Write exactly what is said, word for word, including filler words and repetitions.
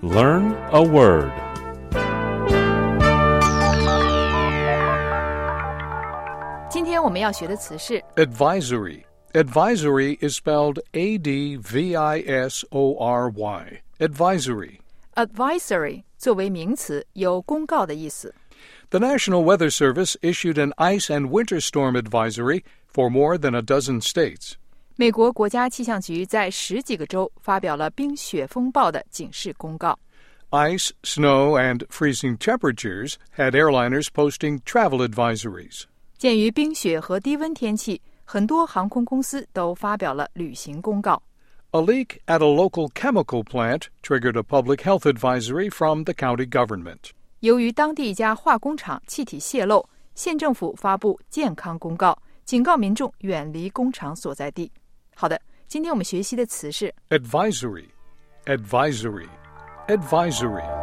Learn a word. 今天我们要学的词是 Advisory. Advisory is spelled A D V I S O R Y. Advisory. advisory 作为名词，有公告的意思。 The National Weather Service issued an ice and winter storm advisory for more than a dozen states. 美国国家气象局在十几个州发表了冰雪风暴的警示公告。 Ice, snow, and freezing temperatures had airliners posting travel advisories. 鉴于冰雪和低温天气，很多航空公司都发表了旅行公告。 A leak at a local chemical plant triggered a public health advisory from the county government. 由于当地一家化工厂气体泄漏，县政府发布健康公告，警告民众远离工厂所在地。好的，今天我们学习的词是 Advisory. Advisory. Advisory.